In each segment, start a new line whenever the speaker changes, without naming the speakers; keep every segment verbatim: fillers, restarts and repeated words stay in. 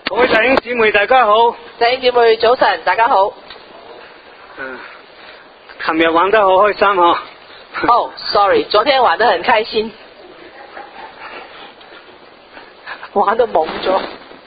各位弟兄姊妹大家好。
弟兄姊妹早晨，大家好。
嗯，琴日玩得好開心嗬。
哦、oh, ，sorry， 昨天玩得很開心，玩到懵咗。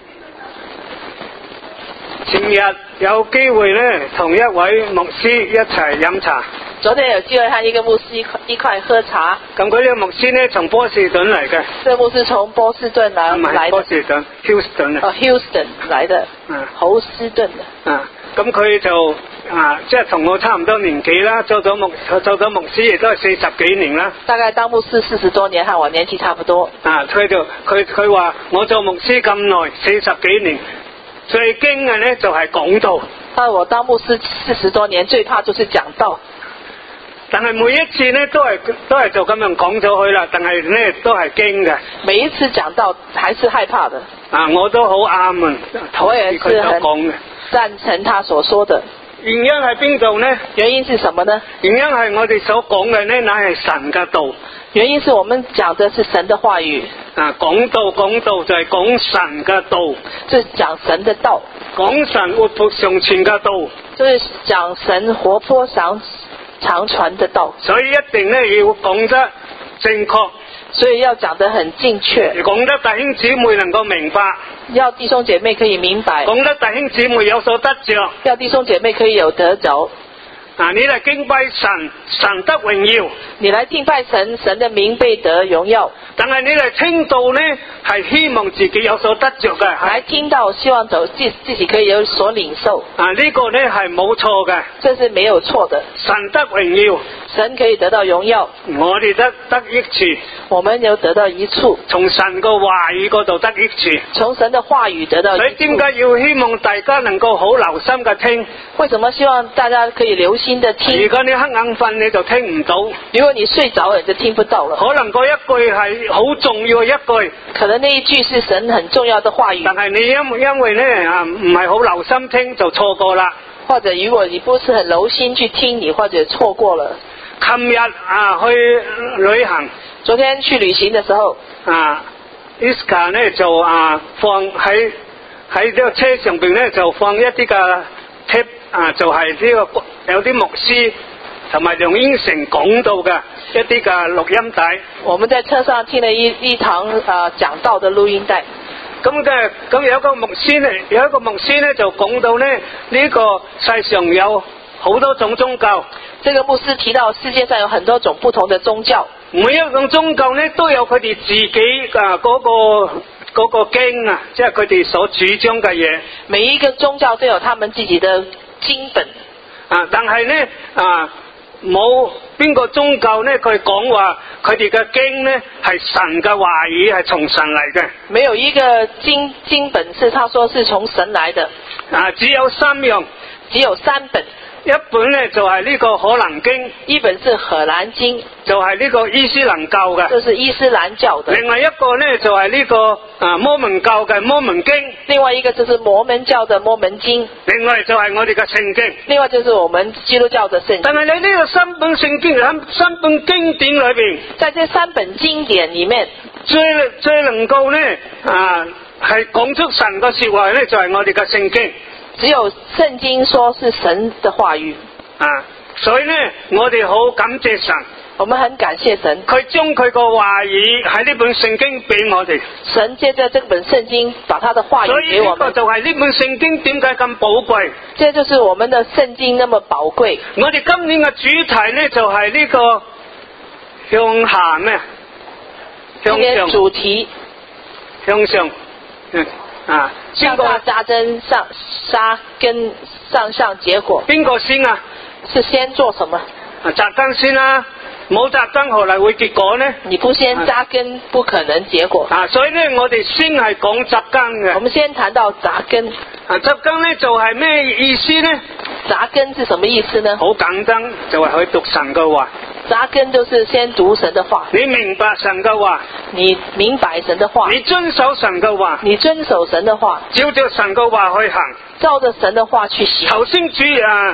前日有機會咧，同一位牧師一齊飲茶。
昨天有機會和一個牧師一塊喝茶。
咁佢呢個牧師咧，從波士頓嚟嘅。
這個牧師從波士頓來
唔係
來的。
波士頓 ，Houston 啊。
哦 ，Houston 來的。
嗯。
侯斯頓的。
啊，咁佢就啊，即係同我差唔多年紀啦，做咗牧做咗牧師亦都係四十幾年啦。
大概當牧師四十多年，和我年紀差不多。
啊，佢就佢佢話我做牧師咁耐，四十幾年，最驚嘅咧就係講道。
但我當牧師四十多年，最怕就是講道。
但係每一次咧都係都係就咁樣講咗去啦，但係咧都係驚嘅。
每一次講道還是害怕的。
啊，我都好啱啊，
我也是很
嘅，
贊成他所說的。
原因係邊度呢？
原因是什麼呢？
原因係我哋所講嘅呢，乃係神嘅道。
原因是我們講的是神的話語。
啊，講道講道就係講神嘅道，
就是講神的道。
講神活潑常存嘅道，
就是講神活潑常常傳的道。
所以一定呢要講得正確，
所以要講得很正確，
講得弟兄姊妹能夠明白，
要弟兄姐妹可以明白，
講得弟兄姊妹有所得着，
要弟兄姐妹可以有得着。
啊，你嚟敬拜神，神得榮耀；
你來敬拜神，神的名被得榮耀。
但係你嚟聽道呢，係希望自己有所得着嘅。
來聽道，希望走自自己可以有所領受。
啊，呢、這個呢係冇錯嘅，
這是沒有錯的。
神得榮耀，
神可以得到榮耀，
我哋得得益處，
我們有得到益處，
從神個話語嗰度得益處，
從神的話語得到益處。
所以點解要希望大家能夠好留心嘅聽？
為什麼希望大家可以留心的聽？
如果你瞌眼瞓，你就聽唔到；
如果你睡着了，你就聽不到了。
可能嗰一句係好重要嘅一句，
可能那一句是神很重要的話語，
但係你因因為呢啊唔係好留心聽，就錯過啦。
或者如果你不是很留心去聽，你或者錯過了。
琴日啊去旅行，
昨天去旅行的時候，
啊 Iska 呢就啊放喺喺呢個車上邊呢就放一啲嘅 tape 啊，就係、是、呢個有啲牧師同埋梁英成講到嘅一啲嘅錄音帶。
我們在車上聽了一一堂啊講道的錄音帶。
咁嘅咁有一個牧師呢，有一個牧師呢就講到呢呢、這個世上有好多種宗教。
這個牧師提到世界上有很多種不同的宗教，
每一種宗教呢都有佢哋自己啊嗰、那個嗰、那個經啊，即係佢哋所主張嘅嘢。
每一個宗教都有他們自己的經本
啊，但係呢啊冇邊個宗教呢佢講話佢哋嘅經呢係神嘅話語，係從神嚟嘅。
沒有一個經經本是他說是從神來的。
啊，只有三樣，
只有三本。
一本呢就係、是、呢個可蘭經，
一本是可蘭經，
就係、是、呢個伊斯蘭教嘅，
就是伊斯蘭教的。
另外一個呢就係、是、呢、這個啊摩門教嘅摩門經，
另外一個就是摩門教的摩門經，
另外就係我哋嘅聖經，
另外就是我們基督教的聖經。
但係你呢個三本聖經喺三本經典裏邊，
在這三本經典裏面，
最最能夠呢啊係講出神嘅說話呢，就係、是、我哋嘅聖經。
只有聖經說是神的話語
啊，所以呢我哋好感謝神，
我們很感謝神，
佢將佢個話語喺呢本聖經俾我哋。
神借着這本聖經把他的話語給我們。
所以呢個就係呢本聖經點解咁寶貴？
這就是我們的聖經那麼寶貴。
我哋今年嘅主題呢就係、是、呢個向下咩？向上
主題
向上，嗯啊，
向下扎針上扎根上上結果。
邊個先啊？
是先做什麼？
啊，扎根先啦、啊，冇扎根何來會結果呢？
你不先扎根，不可能結果。
啊，所以呢，我哋先係講扎根嘅。
我們先談到扎根。
啊，扎根呢就係咩意思呢？
扎根是什麼意思呢？
好簡單，就係去讀神嘅話。
扎根就是先讀神的話。
你明白神嘅話，
你明白神的話，
你遵守神嘅話，
你遵守神的話，
照着神嘅話去行，
照着神的話去行。
頭先主啊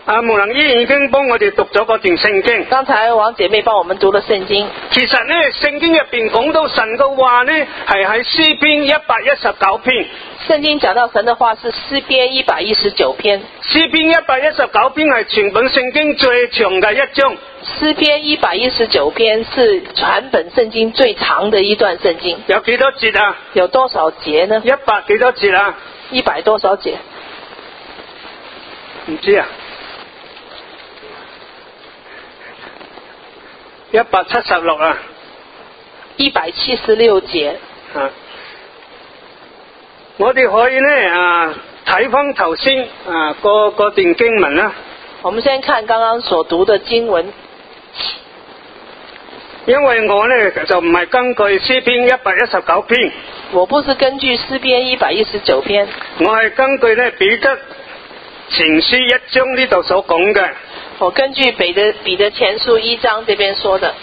啊，無能醫已經幫我哋讀咗嗰段聖經。
剛才王姐妹幫我們讀了聖經。
其實呢，聖經入邊講到神嘅話呢，係喺詩篇一百一十九篇。
聖經講到神的話是詩篇一百一十九篇。
詩篇一百一十九篇係全本聖經最長嘅一章。
詩篇一百一十九篇是全本聖經最長的一段聖經。
有幾多節啊？
有多少節呢？
一百幾多節啊？
一百多少節？
唔知啊？一百七十六啊？
一百七十六節。
啊，我哋可以呢啊睇翻頭先啊嗰嗰段經文啦。
我們先看剛剛所讀的經文。
因為我呢就唔係根據詩篇一百一十九篇，
我不是根據詩篇一百一十九篇，
我係根據呢彼得前書一章呢度所講嘅。
我根據彼得彼得前書一章這邊說的。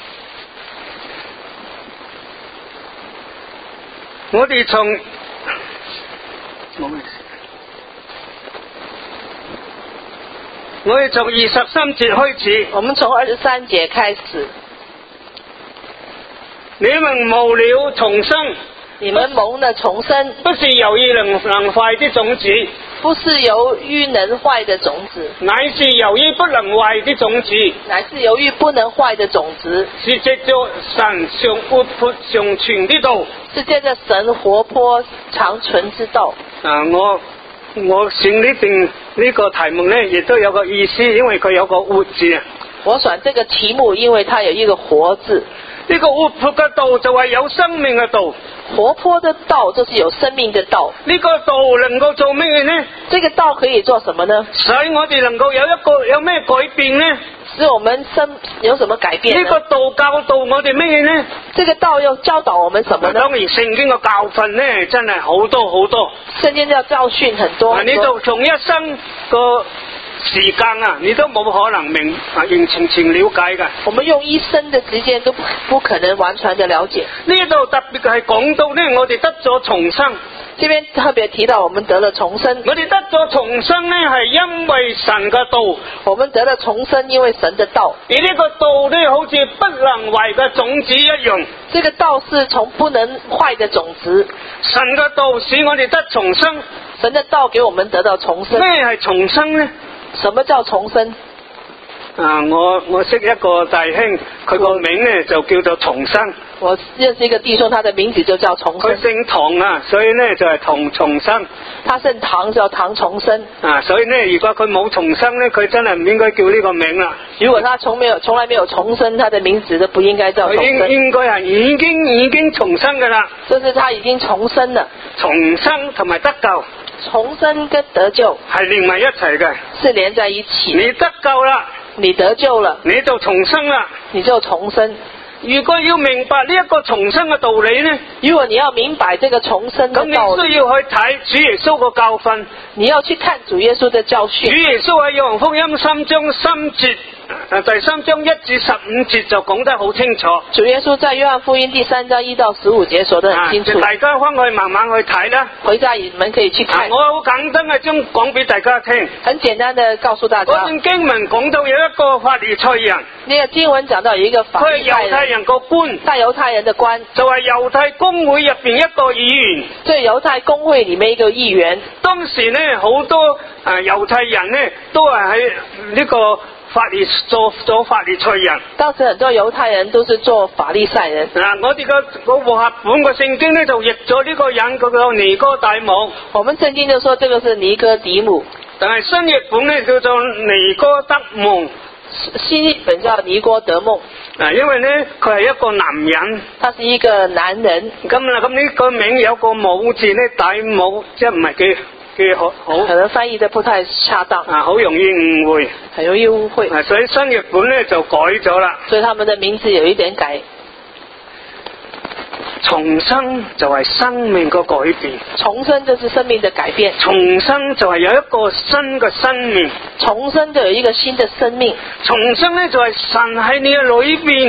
我哋從我哋從二十三節開始，
我們從二十三節開始。
你們蒙了重生，
你們蒙了重生，
不是由於能能壞的種子，
不是由於能壞的種子，
乃是由於不能壞的種子，
乃是由於不能壞的種子，
是藉着神常活潑常存的道，
是藉着神活潑長存之道。
啊，我我選呢段呢個題目呢，亦都有個意思，因為佢有個活字啊。
我選這個題目，因為它有一個活字。
呢個活潑嘅道就係有生命嘅道，
活潑的道就是有生命的道。
呢個道能夠做咩呢？
這個道可以做什麼呢？
使我哋能夠有一個有咩改變呢？
使我們生有什麼改變呢？
呢個道教導我哋咩呢？
這個道又教導我們什麼呢？
當然聖經嘅教訓呢，真係好多好多。
聖經要教訓很多很多。
你就從一生個時間啊，你都冇可能明啊完全全了解㗎。
我們用一生的時間都不可能完全的了解。
呢度特別係講到呢，我哋得咗重生。
這邊特別提到我們得了重生。
我哋得咗重生呢，係因為神嘅道。
我們得了重生，因為神的道。
而呢個道呢，好似不能壞嘅種子一樣。
這個道是從不能壞的種子。
神嘅道使我哋得重生。
神的道給我們得到重生。
咩係重生呢？
什麼叫重生？
啊，我我識一個弟兄，佢個名呢就叫做重生。
我認識一個弟兄，他的名字就叫重生。
佢姓唐啊，所以呢就係唐重生。
他姓唐，叫唐重生。
啊，所以呢，如果佢冇重生呢，佢真係唔應該叫呢個名啦。
如果他從沒有從來沒有重生，他的名字都不應該叫重生。
應應該係已經已經重生噶啦。
就是他已經重生了。
重生同埋得救。
重生跟得救
係連埋一齊嘅，
是連在一起。
你得救啦，
你得救了，
你就重生啦，
你就重生。
如果要明白呢一個重生嘅道理呢，
如果你要明白這個重生的道理，
咁你需要去睇主耶穌個教訓。
你要去看主耶穌的教訓。
主耶穌喺約翰福音三章三節，第三章一至十五節就講得好清楚。
主耶穌在約翰福音第三章一到十五節說得很清楚。
啊、大家翻去慢慢去睇啦。
回家你們可以去看。
啊、我好簡單嘅將講俾大家聽。
很簡單的告訴大家。
嗰段經文講到有一個法利賽人。
呢個經文講到有一個法利賽人。
佢係猶太人個官。
大猶太人的官。
就係猶太公會入邊一個議員。
即係猶太公會裏面一個議員。
當時呢，好多誒猶太人呢都係喺呢個法利做做法利賽人。
當時很多猶太人都是做法利賽人。嗱、
啊，我哋個個和合本個聖經呢就譯咗呢個人嗰個尼哥底母。
我們聖經就說這個是尼哥底母。但係
新譯本呢叫做尼哥德蒙。
新譯本叫尼哥德蒙。
啊，因為呢佢係一個男人。
他是一個男人。
咁啦，咁呢個名有個母字呢，底母即係唔係幾幾好好。
可能翻譯得不太恰當。
啊，好容易誤會。
很容易誤會。
啊，所以新譯本呢就改咗啦。
所以他們的名字有一點改。
重生就係生命個改變。
重生就是生命的改變。
重生就係有一個新嘅生命。
重生就有一個新的生命。
重生呢就係神喺你嘅裏邊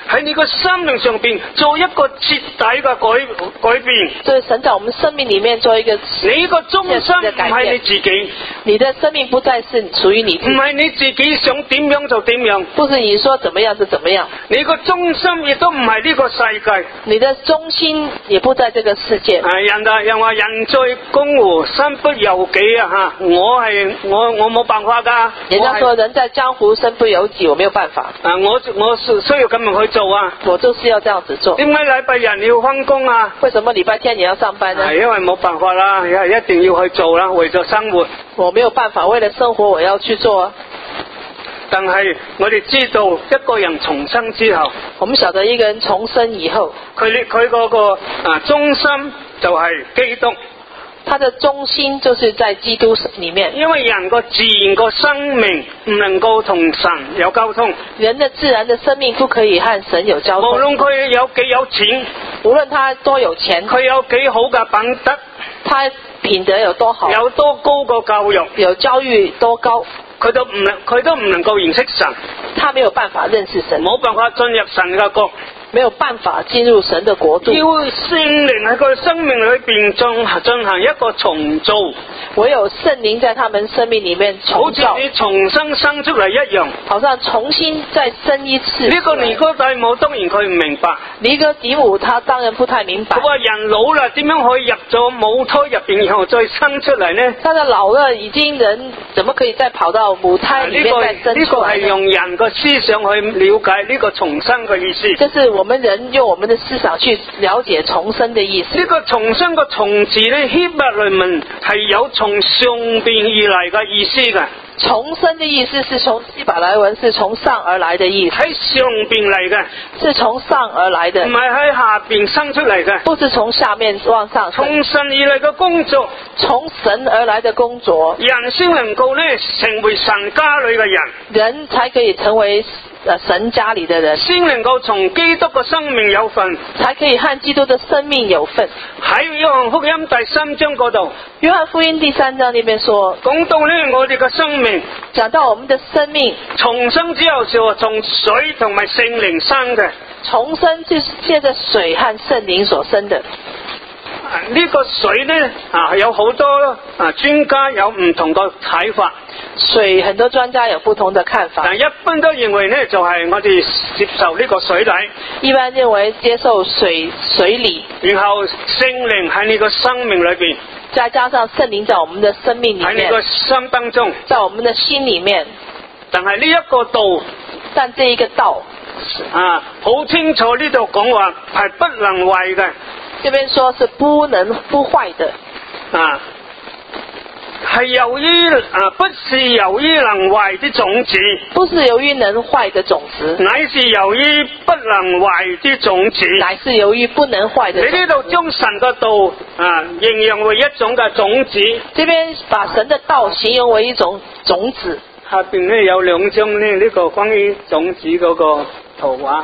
喺你個生命上邊做一個徹底嘅改改變。
所以神在我們生命裡面做一個
你個中心唔係你自己，
你的生命不再是屬於你自己，
唔係你自己想點樣就點樣，
不是你說怎麼樣就怎麼樣。
你個中心亦都唔係呢個世界，
你的中心也不在這個世界。
啊，人啊，人話人在江湖身不由己啊吓，我係我我冇辦法噶。
人家說人在江湖身不由己，我沒有辦法。
啊，我我是需要咁樣去做啊。
我就是要這樣子做。
點解禮拜日你要返工啊？
為什麼禮拜天你要上班呢？
係因為冇辦法啦，係一定要去做啦，為咗生活。
我沒有辦法，為了生活我要去做啊。
但係我哋知道一個人重生之後，
我們曉得一個人重生以後，
佢佢嗰個啊中心就係基督。
他的中心就是在基督裡面。
因為人個自然個生命唔能夠同神有溝通，
人的自然的生命不可以和神有交通。
無論佢有幾有錢，
無論他多有錢，
佢有幾好嘅品德，
他品德有多好，
有多高個教育，
有教育多高，
佢都唔能佢都唔能夠認識神，
他沒有辦法認識神，
冇辦法進入神嘅國，
沒有辦法進入神的國度。
要聖靈喺佢生命裏邊進進行一個重造，
唯有聖靈在他們生命裡面重造，
好似你重新生出嚟一樣，
好像重新再生一次。
呢個尼哥底母當然佢唔明白，
尼哥底母他當然不太明白。
佢話人老啦，點樣可以入咗母胎入邊然後再生出嚟呢？
他的老了已經人怎麼可以再跑到母胎裡面再生出來呢？
呢個係用人個思想去了解呢個重生嘅意思。
就是我們人用我們的思想去了解重生的意思。
呢個重生個重字呢，希伯來文係有從上邊而嚟嘅意思嘅。
重生的意思是從希伯來文是從上而來的意思，
喺上邊嚟嘅，
是從上而來的，
唔係喺下邊生出嚟嘅，
不是從下面往上生。
從神而嚟嘅工作，
從神而來的工作，
人先能夠呢成為神家裏嘅人，
人才可以成為神家裏的人，
先能夠從基督嘅生命有份，
才可以和基督的生命有份。
喺約翰福音第三章嗰度，
約翰福音第三章呢邊說，
講到呢我哋嘅生命，
講到我們的生命
重生之後就從水同埋聖靈生嘅。
重生就是借着水和聖靈所生的。
呢、這個水呢啊有好多啊專家有唔同嘅睇法。
水很多專家有不同的看法，
但一般都認為呢就係、是、我哋接受呢個水禮，
一般認為接受水水禮，
然後聖靈喺你個生命裏邊，
再加上聖靈在我們的生命裏面，
喺你個心當中，
在我們的心裏面。
但係呢一個道，
但這一個道
啊好清楚呢度講話係不能壞嘅。
這邊說是不能不壞的，
啊，係由於啊，不是由於能壞的種子，
不是由於能壞的種子，
乃是由於不能壞的種子，
乃是由於不能壞的種子。
你呢度將神嘅道啊形容為一種嘅種子，
這邊把神的道形容為一種種子。
下邊呢有兩張呢呢個關於種子嗰個圖畫。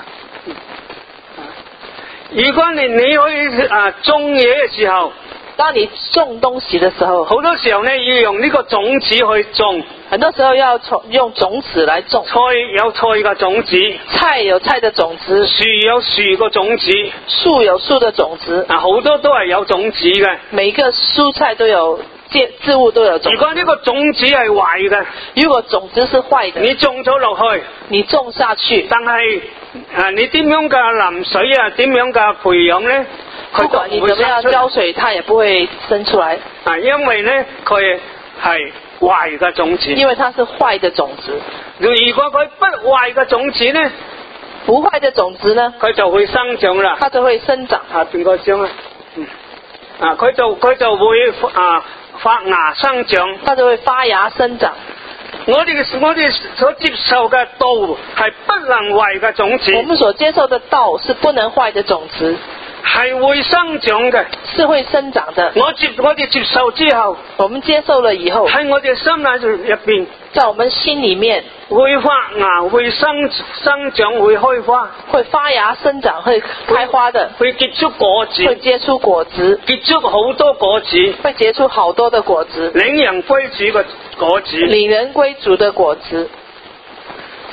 如果你你可以啊種嘢嘅時候，
當你種東西的時候，
好多時候呢要用呢個種子去種，
很多時候要從用種子來種。
菜有菜嘅種子，
菜有菜的種子，
樹有樹嘅種子，
樹有樹的種子，
啊好多都係有種子嘅。
每個蔬菜都有植物都有種子。
如果呢個種子係壞嘅，
如果種子是壞的，
你種咗落去，
你種下去，
但係啊你點樣嘅淋水啊，點樣嘅培養呢？
不管你怎麼樣澆水，它也不會生出來。
啊，因為呢佢係壞嘅種子。
因為它是壞的種子。
如果佢不壞嘅種子呢？
不壞的種子呢？
佢就會生長啦。
它就會生長。
下邊個張啊？嗯。啊，佢就佢就會啊發芽生長。
它就會發芽生長。
我哋我哋所接受嘅道係不能壞嘅種子。
我們所接受的道是不能壞的種子。
係會生長嘅，
是會生長的。
我接我哋接受之後，
我們接受了以後，
喺我哋心裏入邊，
在我們心裏面
會發芽、會生生長、會開花，
會發芽生長、會開花的，
會結出果子，
會結出果子，
結出好多果子，
會結出好多的果子，
領人歸主嘅果子，
領人歸主的果子。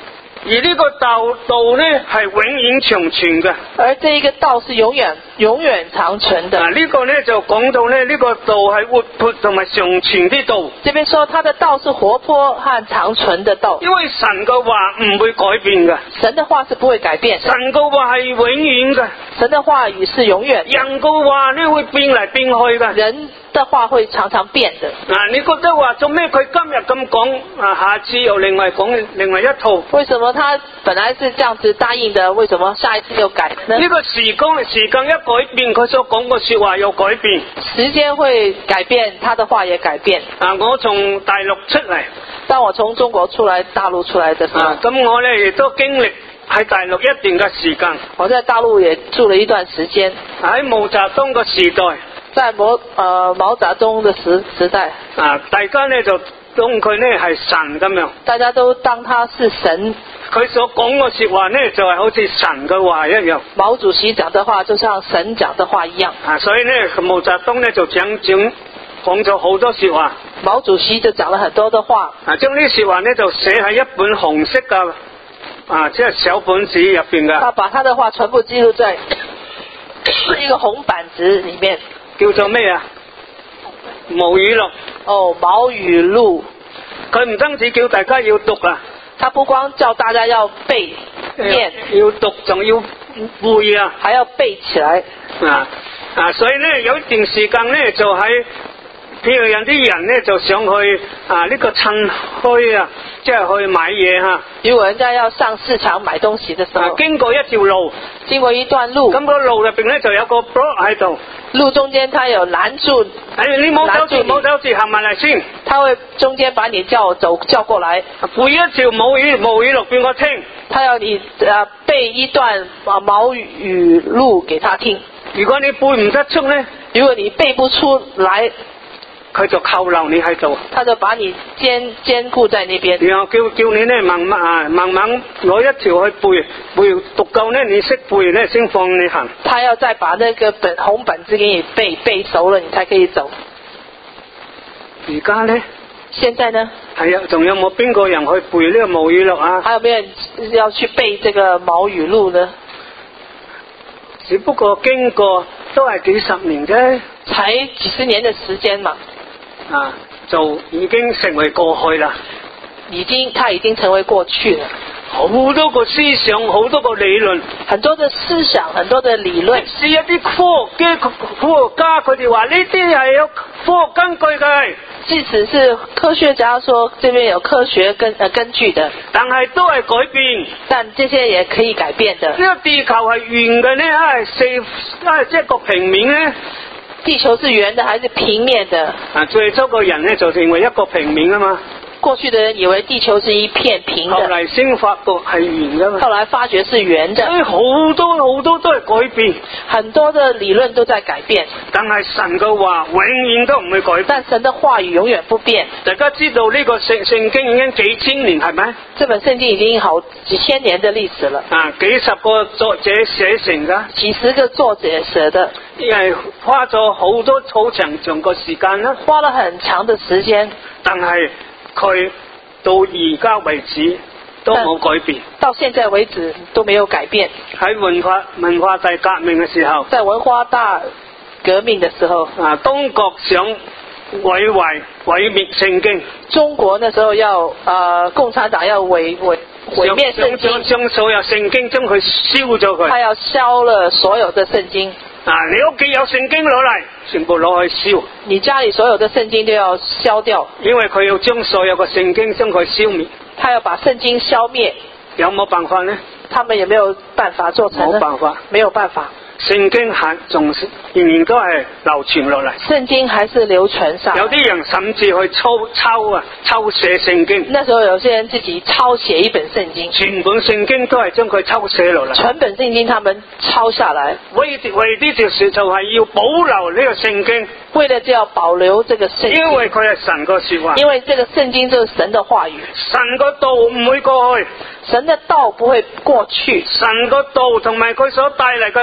而呢個道道呢係永遠長存嘅。
而這一個道是永遠永遠長存的。
啊，呢、這個呢就講到呢，呢、這個道係活潑同埋長存的道。
這邊說他的道是活潑和長存的道，
因為神嘅話唔會改變嘅，
神的話是不會改變的，
神嘅話係永遠嘅，
神的話語是永遠的，
人嘅話呢會變嚟變去嘅，
人的話會常常變的。
啊，你覺得話做咩佢今日咁講，啊，下次又另外講另外一套？
為什麼他本來是這樣子答應的，為什麼下一次又改呢？
呢個時光時間一改變，佢所講嘅說話又改變。
時間會改變，他的話也改變。
啊，我從大陸出嚟，
當我從中國出來，大陸出來的時候，
啊，咁我呢亦都經歷喺大陸一段嘅時間。
我在大陸也住了一段時間。
喺毛澤東嘅時代，
在毛呃毛澤東的時時代，
啊，大家呢就當佢呢係神咁樣，
大家都當他是神。
佢所講嘅說話呢就係好似神嘅話一樣。
毛主席講的話就像神講的話一樣。
啊，所以呢毛澤東呢就講講講咗好多說話。
毛主席就講了很多的話。啊，
將呢說話呢就寫喺一本紅色嘅啊，即係小本子入邊嘅。
他把他的話全部記錄在一個紅板子裏面。
叫做咩啊？毛語錄。
哦，毛語錄。
佢唔單止叫大家要讀啊，
他不光叫大家要背念，
要讀仲要背啊，
還要背起來。
啊啊，所以呢有一段時間呢就喺，譬如有啲人呢就想去啊呢、這個趁墟啊，即係去買嘢吓。
如果人家要上市場買東西的時候，
啊、經過一條路，
經過一段路，
咁個路入邊呢就有個 block 喺度。
路中間他有攔住，
哎，你冇走住，冇走住，行埋嚟先。
他會中間把你叫走叫過來，
背一條毛語毛語錄俾我聽。
他要你呃背一段啊毛語錄給他聽。
如果你背唔得出呢，
如果你背不出來，
佢就扣留你喺度，
他就把你監監固在那邊，
然後叫叫你呢慢慢啊慢慢攞一條去背，背讀夠呢你識背呢先放你行。
他要再把那個本紅本子給你背背熟了，你才可以走。
而家呢？
現在呢？
係啊，仲有冇邊個人去背呢個毛語錄啊？
還有沒有人要去背這個毛語錄呢？
只不過經過都係幾十年啫，
才幾十年的時間嘛。
啊，就已經成為過去啦。
已經，它已經成為過去了。
好多個思想，好多個理論，
很多的思想，很多的理論。
是一啲科學科學家佢哋話呢啲係有科學根據嘅。
即使是科學家說這邊有科學根呃根據的，
但係都係改變。
但這些也可以改變的。
呢個地球係圓嘅呢，係四係即係個平面呢？
地球是圓的還是平面的？
啊，最初個人呢就認為一個平面啊嘛。
過去的人以為地球是一片平的，
後來先發覺係圓的嘛。
後來發覺是圓的。
所以好多好多都係改變，
很多的理論都在改變。
但係神嘅話永遠都唔會改變。
但神的話語永遠不變。
大家知道呢個聖聖經已經幾千年係咪？
這本聖經已經好幾千年的歷史了。
啊，幾十個作者寫成噶。
幾十個作者寫的。
因為花咗好多好長長個時間啦。
花了很長的時間。
但係佢到而家為止都冇改變，
到現在為止都沒有改變。
喺文化文化大革命嘅時候，
在文化大革命嘅時候，
啊，中國想毀壞毀滅聖經。
中國那時候要，呃，共產黨要毀毀毀滅聖經，
將所有聖經將佢燒咗佢。
他要燒了所有的聖經。
啊！你屋企有聖經攞嚟，全部攞去燒。
你家裏所有的聖經都要燒掉，
因為佢要將所有嘅聖經將佢消滅。
他要把聖經消滅，
有冇辦法呢？
他們也沒有辦法做成呢？
冇辦法，
沒有辦法。
聖經係仲仍然都係流傳落嚟，
聖經還是流傳上。
有啲人甚至去抄抄啊抄寫聖經。
那時候有些人自己抄寫一本聖經，
全本聖經都係將佢抄寫落嚟。
全本聖經他們抄下來，
為為呢條事就係要保留呢個聖經，
為了就要保留這個聖經，
因為佢係神個說話，
因為這個聖經就是神的話語，
神個道唔會過去，
神的道不會過去，
神個道同埋佢所帶嚟嘅救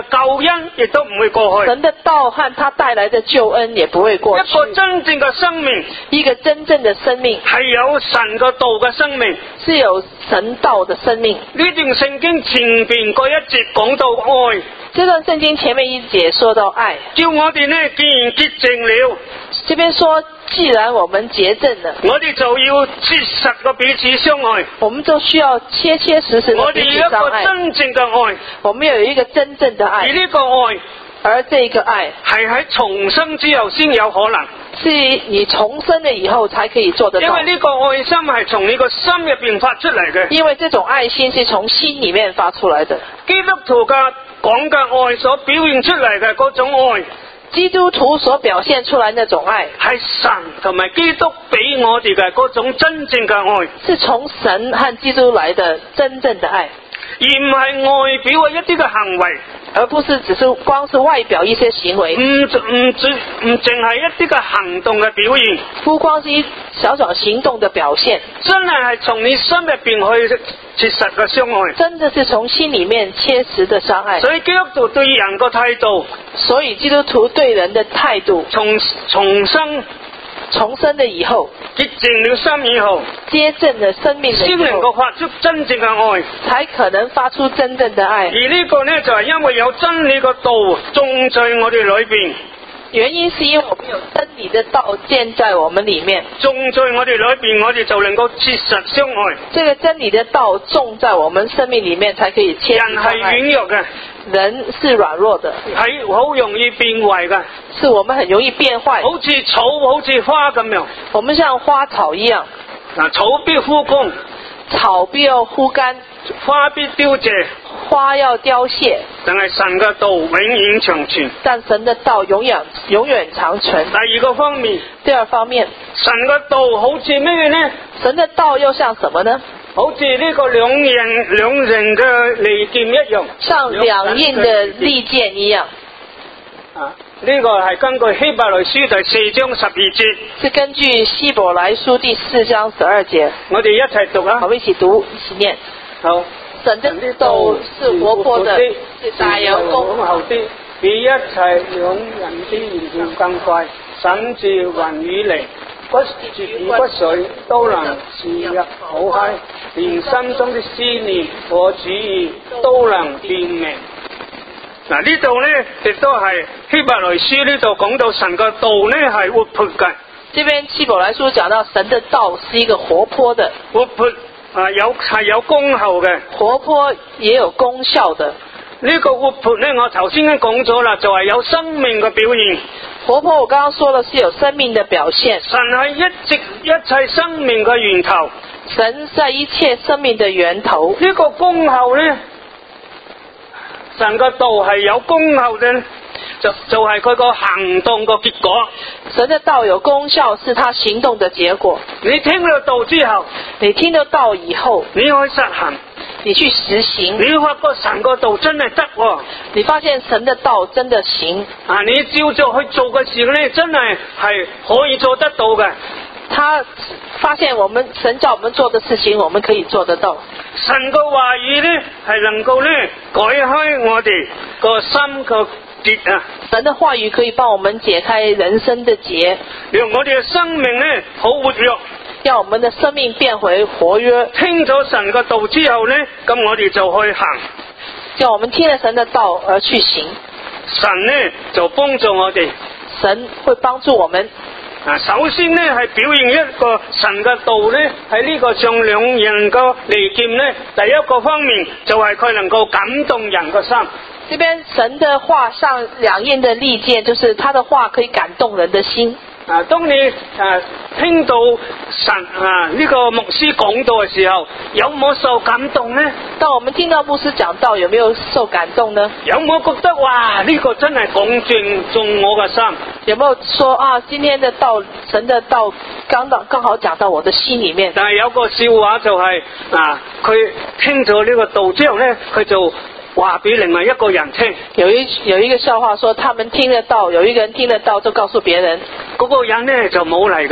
恩亦都唔會過去。
神的道和他帶來的救恩也不會過去。
一個真正嘅生命，
一個真正的生命
係有神嘅道嘅生命，
是有神道的生命。
呢段聖經前邊嗰一節講到愛，
這段聖經前面一節說到愛，
叫我哋呢既然潔淨了，
這邊說既然我們潔淨了，
我哋就要切實嘅彼此相愛。
我們就需要切切實實
我
的彼
哋要一個
此相愛。
真正嘅愛，
我們要有一個真正的愛，
而呢個愛
而這個愛
係喺重生之後先有可能。
是你重生了以後才可以做得到。
因為呢個愛心係從你個心入邊發出嚟嘅。
因為這種愛心是從心裏面發出來的。
基督徒嘅講嘅愛所表現出嚟嘅嗰種愛，
基督徒所表現出來那種愛，
係神同埋基督俾我哋嘅嗰種真正嘅愛，
是從神和基督來的真正的愛，
而唔係外表嘅一啲嘅行為，
而不是只是光是外表一些行為，
唔唔只唔淨係一啲嘅行動嘅表現，
不光是一小小行動的表現，
真係係從你心入邊去切實嘅相愛，
真的是從心裏面切實的相愛。
所以基督徒對人個態度，
所以基督徒對人的態度，
從重生
重生了以後，
潔淨了心以後，
接正了生命的以
先能夠
後，
發出真正嘅愛。
才可能發出真正的愛。
而呢個呢，就係因為有真理個道種在我哋裏邊，
原因是因為我們有真理的道建在我們裏面，
種在我哋裏邊，我哋就能夠切實相愛。
這個真理的道種在我們生命裏面，才可以切實
人係
相愛。
軟弱嘅，
人是軟弱的，
係好容易變壞嘅，
是我們很容易變壞。
好似草好似花咁樣。
我們像花草一樣，
嗱，草必枯乾，
草必要枯乾，
花必凋謝，
花要凋謝，
但係神嘅道永遠長存。
但神的道永遠永遠長存。
第二個方面，
第二方面，
神嘅道好似咩呢？
神的道又像什麼呢？
好似呢個兩刃兩刃嘅利劍一樣，
像兩刃的利劍一樣。
啊，呢個係根據希伯來書第四章十二節，
是根據希伯來書第四章十二節。
我哋一齊讀啊！
我們一起讀，一起念。
好，
神的道是活潑的，是大有功
厚的，比一切兩刃的利劍更快，甚至魂與靈、骨節與骨髓都能刺入剖開，連心中的思念和主意都能辨明。嗱，呢度呢亦都係希伯來書呢度講到神嘅道呢係活潑嘅。
這邊希伯來書講到神的道是一個活潑的，
活潑啊有係有功效嘅，
活潑也有功效的。
呢個活潑呢，我頭先已經講咗啦，就係有生命嘅表現。
活潑我剛剛說了是有生命的表現，
神係一直一切生命嘅源頭。
神在一切生命的源頭。
呢個功效呢，神嘅道係有功效嘅，就就係佢個行動個結果。
神的道有功效，是他行動的結果。
你聽到道之後，
你聽到道以後，
你可以實行，
你去實行，
你發覺神個道真係得喎。
你發現神的道真的行
啊！你照着去做嘅事呢，真係係可以做得到嘅。
他發現我們神叫我們做的事情，我們可以做得到。
神嘅話語呢，係能夠呢改開我哋個心個結啊！
神的話語可以幫我們解開人生的結，
讓我哋嘅生命呢好活躍，
讓我們的生命變回活躍。
聽咗神嘅道之後呢，咁我哋就去行。
叫我們聽了神的道而去行，
神呢就幫助我哋。
神會幫助我們。
啊，首先呢係表現一個神嘅道呢，喺呢個像兩刃嘅利劍呢，第一個方面就係佢能夠感動人嘅心。
這邊神的話上兩刃的利劍，就是他的話可以感動人的心。
啊，當你啊聽到神啊呢、這個牧師講道嘅時候，有冇受感動呢？
當我們聽到牧師講道，有沒有受感動呢？
有冇覺得哇呢、這個真係講中中我嘅心？
有沒有說啊，今天的道神的道剛到剛好講到我的心裏面？
但係有個笑話就係、是、啊，佢聽咗呢個道之後呢，佢就話俾另外一個人聽。
有一有一個笑話說，他們聽得到，有一個人聽得到就告訴別人，
嗰、那個人呢就冇嚟嘅。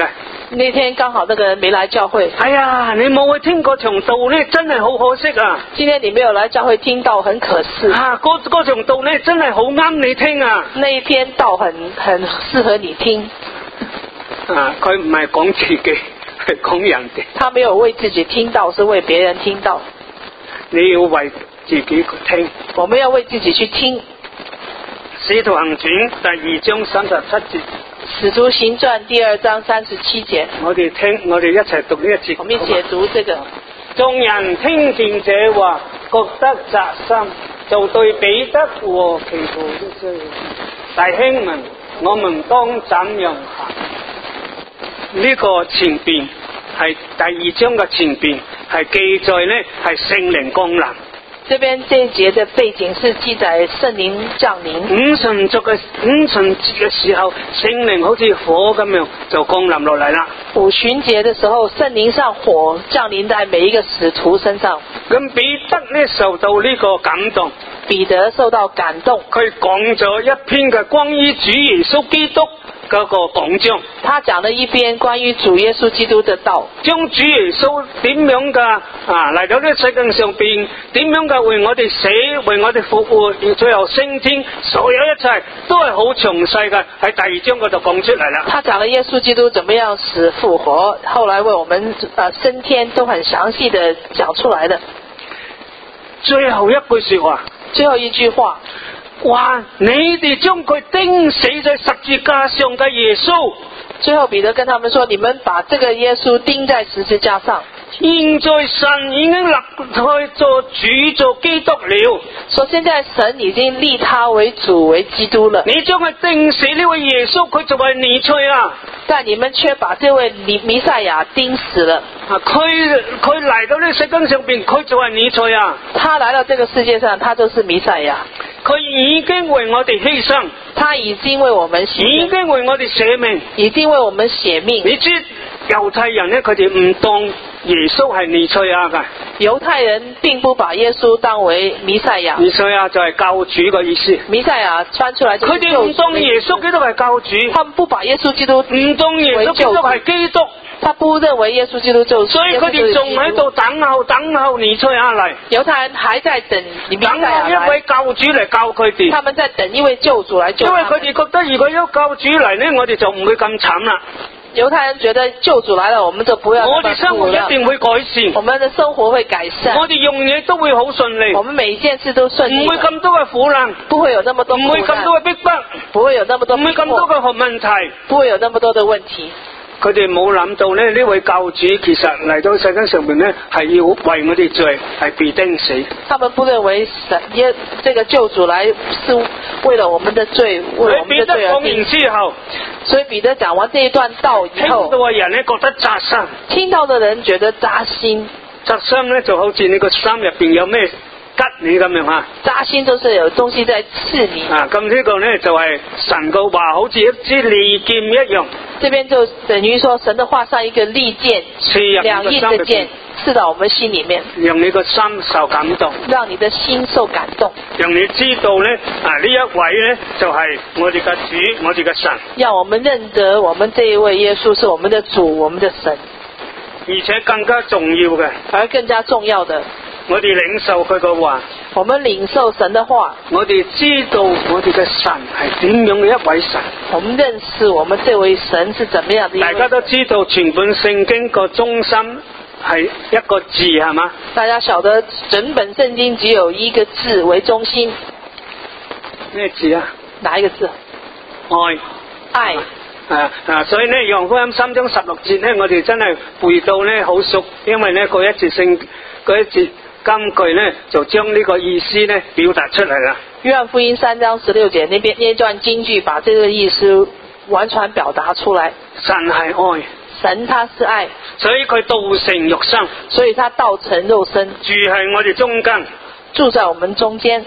那天剛好那個人沒來教會。
哎呀，你冇去聽嗰場道咧，真係好可惜啊！
今天你沒有來教會聽道，很可惜。
啊，嗰嗰場道咧真係好啱你聽啊！
那一天道很很適合你聽。
啊，佢唔係講自己，係講人哋。
他沒有為自己聽道，是為別人聽道。
你要為自己聽。
我們要為自己去聽。
使徒行傳第二章三十七節。
使徒行傳第二章三十七節。
我哋聽，我哋一齊讀呢一節。
我們一起讀這個。
眾人聽見這話，覺得扎心，就對彼得和其他的說：弟兄們，我們當怎樣行？呢、這個前邊係第二章嘅前邊係記載呢係聖靈降臨。
這邊這一節的背景是記載聖靈降臨。
五旬節嘅五旬節嘅時候，聖靈好似火咁樣就降臨落嚟啦。
五旬節嘅時候，聖靈像火降臨在每一個使徒身上。
咁彼得呢受到呢個感動，
彼得受到感動，
佢講咗一篇嘅關於主耶穌基督嗰個講章。
他講了一篇關於主耶穌基督的道，
將主耶穌點樣嘅啊嚟到呢世界上邊，點樣嘅為我哋死，為我哋復活，最後升天，所有一切都係好詳細嘅喺第二章嗰度講出嚟啦。
他講了耶穌基督怎麼樣死復活，後來為我們呃升天，都很詳細的講出來的。
最後一句說話，
最後一句話。
哇！你哋將佢釘死在十字架上嘅耶穌，
最後彼得跟他們說：你們把這個耶穌釘在十字架上。
現在神已經立佢做主做基督了。
說現在神已經立他為主為基督了。
你將佢釘死呢位耶穌，佢就係彌賽亞。
但你們卻把這位彌彌賽亞釘死了。
啊！佢佢嚟到呢世界上邊，佢就係彌賽亞。
他來到這個世界上，他就是彌賽亞。
佢已經為我哋犧牲，
他已經為我們犧牲，
已經為我哋捨命，
已經為我們捨命。
你知猶太人呢，佢哋唔當耶穌係彌賽亞噶。
猶太人並不把耶穌當為彌賽亞。
彌賽亞就係救主嘅意思。
彌賽亞翻出來就係救主。佢哋唔當耶穌基督係救主，他們不把耶穌基督
唔當耶穌基督係基督。
他不認為耶穌基督就是，
所以佢哋仲喺度等候等候彌賽亞嚟。
猶太人還在等彌賽亞來，
等候一位救主嚟救佢哋。
他們在等一位救主來救他們。
因為佢哋覺得如果有救主嚟呢，我哋就唔會咁慘啦。
猶太人覺得救主來了，我們就不要那麼苦了。
我哋生活一定會改善，
我們的生活會改善。
我哋用嘢都會好順利，
我們每一件事都順利，
唔會咁多嘅苦難，
不會有那麼多苦難，
唔會咁多嘅逼迫，
不會有那麼多，
唔會咁多嘅問題，
不會有那麼多的問題。
佢哋冇諗到呢，呢位救主其實嚟到世界上面呢，係要為我哋罪係被釘死。
他們不認為神耶這個救主來是為了我們的罪，為我們的罪而釘。
講完之後，
所以彼得講完這一段道以後，
聽到嘅人呢覺得扎心，
聽到的人覺得扎心，
扎心呢就好似你個心入邊有咩吉你咁樣啊！
扎心都是有東西在刺你
啊！咁呢個呢就係、是、神嘅話，好似一支利劍一樣。
這邊就等於說神的話像一個利劍，兩刃的劍刺到我們心裏面，
讓你個心受感動，
讓你的心受感動，
讓你知道呢啊呢一位呢就係、是、我哋嘅主，我哋嘅神。
讓我們認得我們這一位耶穌是我們的主，我們的神。
而且更加重要嘅，
而更加重要的。
我哋領受佢嘅話，
我們領受神的話，
我哋知道我哋嘅神係點樣嘅一位神。
我們認識我們這位神是怎麼樣的一位神。
大家都知道全本聖經個中心係一個字係嘛？
大家曉得整本聖經只有一個字為中心。
咩字啊？
哪一個字？
愛。
愛。
啊啊！所以呢，約翰福音三章十六節呢，我哋真係背到呢好熟，因為呢嗰一節聖嗰一節。金句呢，就將呢個意思呢表達出嚟啦。
約翰福音三章十六節那邊那段金句，把這個意思完全表達出來。
神係愛，
神他是愛，
所以佢道成肉身，
所以他道成肉身，
住喺我哋中間，
住在我們中間，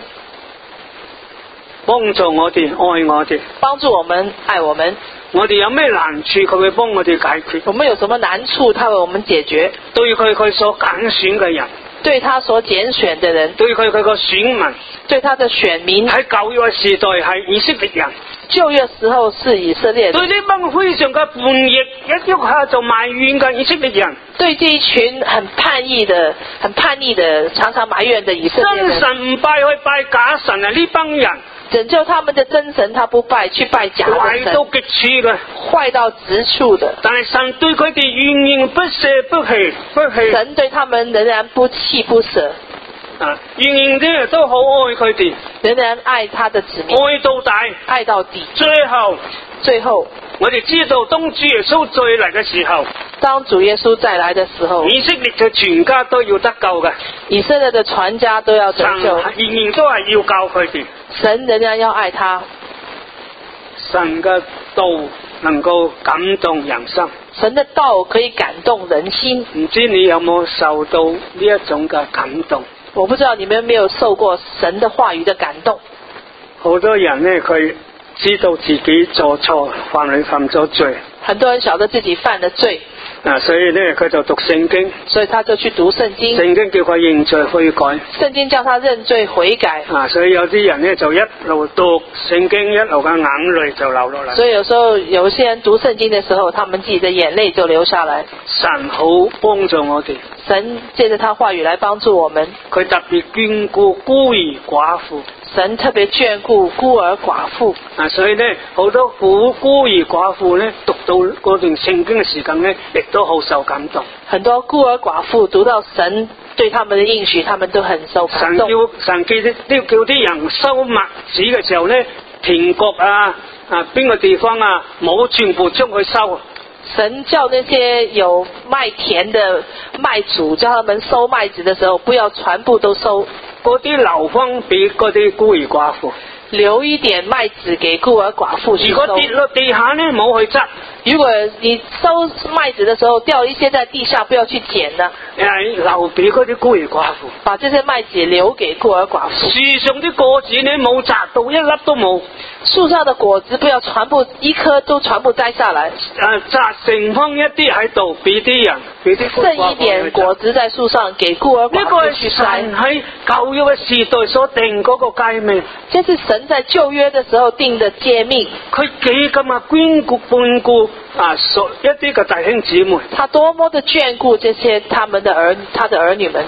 幫助我哋愛我哋，
幫助我們愛我們。
我哋有咩難處，佢會幫我哋解決。
我們有什麼難處，他為我們解決。
對佢佢所揀選嘅人。
對他所揀選的人，
對佢佢個選民，
對他的選民，
喺舊約時代係以色列人，
舊約時候是以色列
對呢班非常嘅叛逆，一喐下就埋怨嘅以色列人，
對這一群很叛逆的、很叛逆的、常常埋怨的以色列
真
人，
神唔拜去拜假神啊！呢班人
拯救他們的真神，他不拜，去拜假的神，
壞到極處嘅。
壞到直處的。
但係神對佢哋仍然不捨不棄不棄，
神對他們仍然不棄不捨，
啊，仍然咧都好愛佢哋，
仍然愛他的子民，
愛到底，
愛到底。
最後，
最後，
我哋知道當主耶穌再嚟嘅時候，
當主耶穌再來的時候，
以色列嘅全家都要得救嘅，
以色列的全家都要
神
拯救。
仍然都係要教佢哋。
神仍然要愛他，
神嘅道能夠感動人心。
神的道可以感動人心。
唔知你有冇受到呢一種嘅感動？
我不知道你們有沒有受過神的話語的感動。
好多人呢，佢知道自己做錯，犯裏犯咗罪。
很多人曉得自己犯了罪，
啊，所以呢，佢就讀聖經，
所以他就去讀聖經。
聖經叫佢認罪悔改。
聖經叫他認罪悔改。
啊，所以有啲人呢，就一路讀聖經，一路嘅眼淚就流落嚟。
所以有時候有一些人讀聖經的時候，他們自己的眼淚就流下來。
神好幫助我哋，
神借着他話語來幫助我們。
佢特別眷顧孤兒寡婦。
神特別眷顧孤兒寡婦。
啊，所以呢，好多孤孤兒寡婦呢，讀到嗰段聖經嘅時間呢，亦都好受感動。
很多孤兒寡婦讀到神對他們的應許，他們都很受感動。
神叫神叫啲叫啲人收麥子嘅時候呢，田角啊啊邊個地方啊冇全部將佢收。
神叫那些有麥田的麥主，叫他們收麥子的時候，不要全部都收，
嗰啲留翻俾嗰啲孤兒寡婦。
留一點麥子給孤兒寡婦去收。
如果跌落地下呢，冇去執。
如果你收麥子的時候掉一些在地下，不要去撿呢，
誒，留俾嗰啲孤兒寡婦。
把這些麥子留給孤兒寡婦。
樹上啲果子呢，冇摘到一粒都冇。
樹上的果子不要全部一顆都全部摘下來。
誒，摘剩翻一啲喺度俾啲人，俾啲孤兒寡婦去摘。
剩一點果子在樹上，給孤兒寡
呢個
婦去摘。
係神喺舊約嘅時代所定嗰個誡命。
這是神在舊約的時候定的誡命。
佢幾咁啊眷顧伴顧啊，所一啲嘅弟兄姊妹。
他多麼的眷顧這些他們的兒，他的兒女們。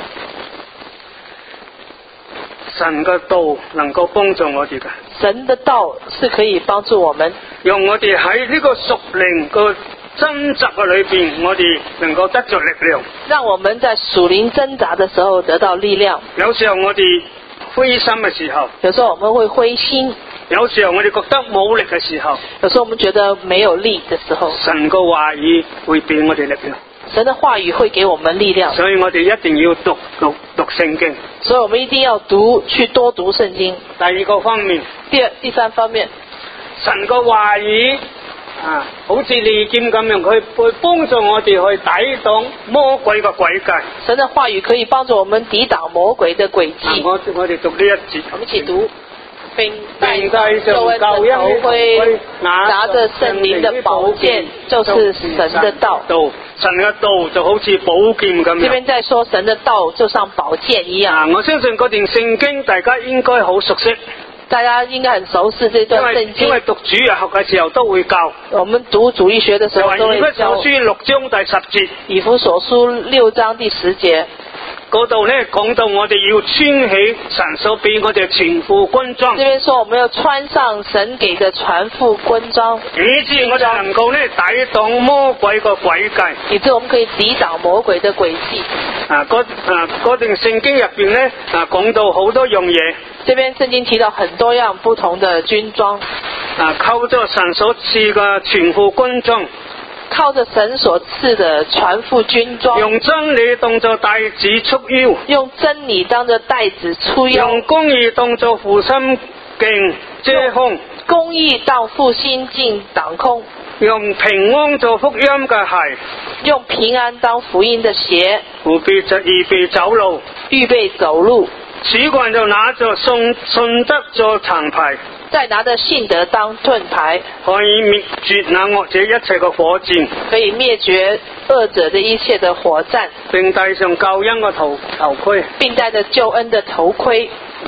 神嘅道能夠幫助我哋嘅，
神的道是可以幫助我們，
讓我哋喺呢個屬靈嘅掙扎嘅裏邊，我哋能夠得着力量。
讓我們在屬靈掙扎的時候得到力量。
有時候我哋灰心嘅時候，
有時候我們會灰心，
有時候我哋覺得冇力嘅時候，
有時候我們覺得沒有力的時候，
神嘅話語會俾我哋力量。
神的話語會給我們力量，
所以我哋一定要讀讀讀聖經。
所以我們一定要讀，去多讀聖經。
第二個方面，
第二、第三方面，
神嘅話語啊，好似利劍咁樣，佢會幫助我哋去抵擋魔鬼嘅詭計。
神的話語可以幫助我們抵擋魔鬼的詭計。
啊、我我哋讀呢一節，
我們一起讀。並
戴上救恩的頭盔，
拿着聖靈的寶劍，就是神的道。
神嘅道就好似寶劍咁樣。
這邊在說神的道就像寶劍一樣。
啊，我相信嗰段聖經大家應該好熟悉。
大家應該很熟悉這段聖經。
因為讀主日學嘅時候都會教。
我們讀主日學的時候都會教。
以弗所書六章第十節。
以弗所書六章第十節。
嗰度呢講到我哋要穿起神所俾我哋全副軍裝。
這邊說我們要穿上神給的全副軍裝，
以致我哋能夠呢抵擋魔鬼個詭計。
以致我們可以抵擋魔鬼的詭計。
啊，嗰啊嗰段聖經入邊呢啊講到好多樣嘢。
這邊聖經提到很多樣不同的軍裝。
啊，靠咗神所賜嘅全副軍裝。
靠着神所賜的全副軍裝，
用真理當作帶子束腰，
用真理當作帶子束腰，
用公義當作護心鏡遮胸，
公義當護心鏡擋胸，
用平安做福音嘅鞋，
用平安當福音的鞋，
預備就預備走路，
預備走路。
此人就拿着信信德做長牌，
再拿着信德當盾牌，
可以滅絕那惡者一切嘅火箭，
可以滅絕惡者的一切的火箭，
並戴上救恩嘅頭頭盔，
並戴着救恩的頭盔。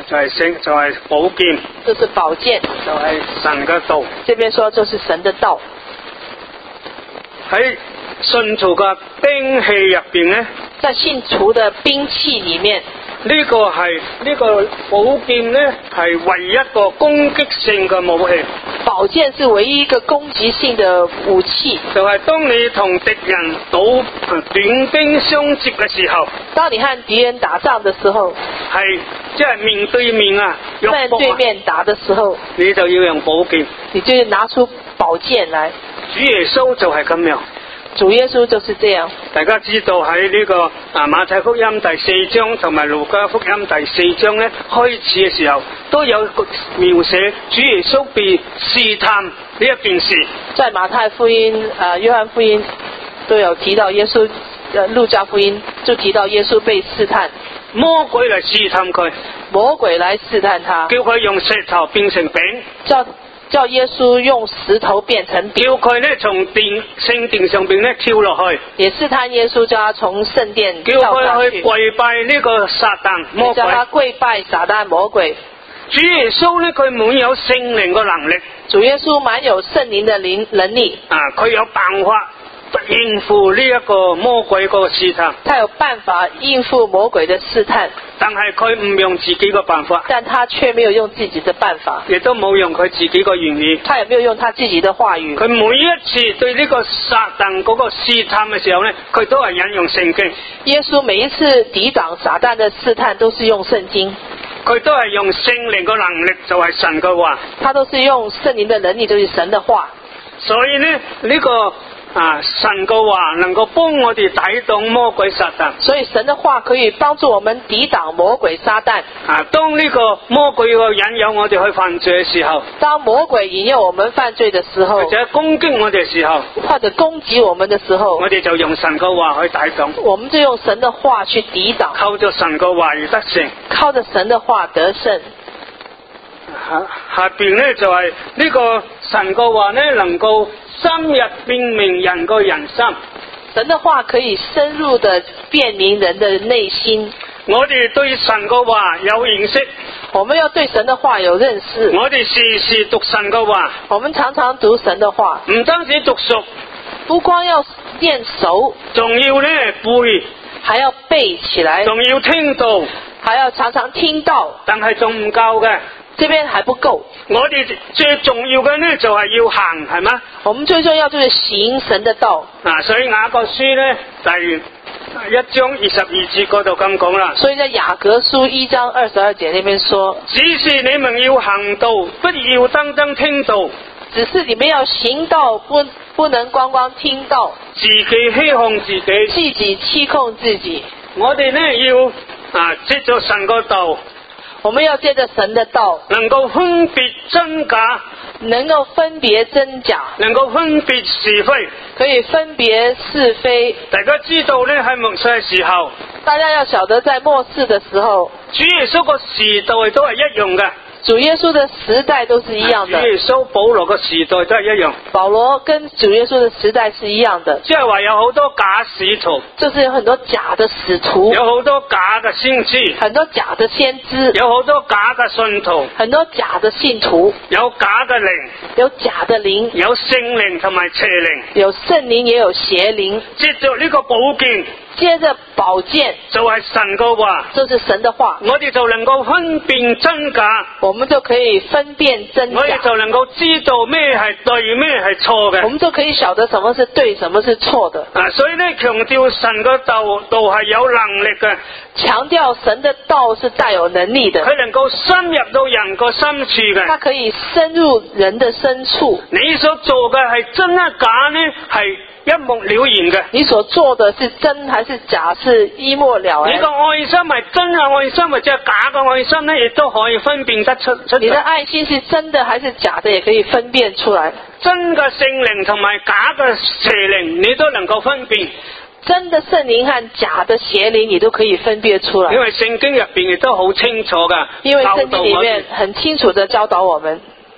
就係聖就係寶劍，
這是寶劍，
就係神嘅道。
這邊說就是神的道。
喺信徒嘅兵器入邊咧，
在信徒的兵器裡面，
呢個係呢個寶劍咧係唯一一個攻擊性嘅武器。
寶劍是唯一一個攻擊性的武器。
就係當你同敵人賭短兵相接嘅時候，
當你和敵人打仗的時候，
係即係面對面啊，
面對面打的時候，
你就要用寶劍，
你就拿出寶劍來。
主耶穌就係咁樣。
主耶穌就是這樣。
大家知道喺呢、這個啊馬太福音第四章同埋路加福音第四章咧開始嘅時候，都有描寫主耶穌被試探呢一件事。
在馬太福音、呃約翰福音都有提到耶穌，呃路加福音就提到耶穌被試探，
魔鬼嚟試探佢，
魔鬼來試探他，
叫佢用石頭變成餅，
叫叫耶穌用石頭變成餅，
叫佢咧從殿聖殿上邊咧跳落去，
也試探耶穌，叫他從聖殿
叫佢去跪拜呢個撒旦魔鬼，
叫他跪拜撒旦魔鬼。
主耶穌咧佢滿有聖靈嘅能力，
主耶穌滿有聖靈的靈能力
啊，佢有辦法應付呢一個魔鬼個試探，
他有辦法應付魔鬼的試探，
但係佢唔用自己嘅辦法，
但他卻沒有用自己的辦法，
亦都冇用佢自己嘅言語，
他也沒有用他自己的話語。
佢每一次對呢個撒旦嗰個試探嘅時候呢，佢都係引用聖經。
耶穌每一次抵擋撒旦的試探都是用聖經，
佢都係用聖靈嘅能力，就係神嘅話，
他都是用聖靈的能力，就是神的話。
所以呢呢、這個啊神嘅話能夠幫我哋抵擋魔鬼撒旦，
所以神的話可以幫助我們抵擋魔鬼撒旦。
啊，當呢個魔鬼要引誘我哋去犯罪嘅時候，
當魔鬼引誘我們犯罪的時候，
或者攻擊我哋嘅時候，
或者攻擊我們的時候，
我哋就用神嘅話去抵擋，
我們就用神的話去抵擋，
靠着神嘅話而得勝，
靠着神的話得勝。
下下邊咧就係、是、呢個神嘅話咧，能夠深入辨明人個人心。
神的話可以深入的辨明人的內心。
我哋對神嘅話有認識，
我們要對神的話有認識。
我哋時時讀神嘅話，
我們常常讀神的話，
唔單止讀熟，
不光要念熟，
仲要咧背，
還要背起來，
仲要聽到，
還要常常聽到。但
但係仲唔夠嘅。
這邊還不夠，
我哋最重要嘅呢就係要行，係嘛？
我們最重要就是行神的道。
嗱，所以雅各書呢第一章二十二節嗰度咁講啦。
所以在雅各書一章二十二節那邊說，
只是你們要行道，不要單單聽道，
只是你們要行道，不不能光光聽道，
自己欺哄自己。
自己欺控自己。
我哋呢要啊藉着神個道，
我們要借着神的道，
能夠分別真假，
能夠分別真假，
能夠分別是非。
可以分別是非。
大家知道呢喺末世嘅時候，
大家要曉得在末世的時候，
主耶穌個時代都係一樣嘅。
主耶穌的時代都是一樣的。
主耶穌保羅個時代都係一樣。
保羅跟主耶穌的時代是一樣的。
即係話有好多假使徒，
就是有很多假的使徒，
有好多假嘅先知，
很多假的先知，
有好多假嘅信徒，
很多假的信徒，
有假嘅靈，
有假的靈，
有聖靈同埋邪靈，
有聖靈也有邪靈。
接着呢個寶劍，
接着寶劍
就係神嘅話，
這是神的話，
我哋就能夠分辨真假，
我們就可以分辨真假，
我哋就能夠知道咩係對咩係錯嘅，
我們就可以曉得什麼是對，什麼是錯的。
啊，所以呢，強調神嘅道道係有能力嘅，
強調神的道是帶有能力的，
佢能夠深入到人個深處嘅，
它可以深入人的深處。
你所做嘅係真啊假呢？係一目了然嘅。
你所做的是真還是假，是一目了然。
你個愛心係真嘅愛心，或者係假嘅愛心呢，亦都可以分辨得出出。
你的愛心是真的還是假的，也可以分辨出來。
真嘅聖靈同埋假嘅邪靈，你都能夠分辨。
真的聖靈和假的邪靈，你都可以分辨出來。
因為聖經入邊亦都好清楚噶，
因為聖經裏面很清楚的教導我們，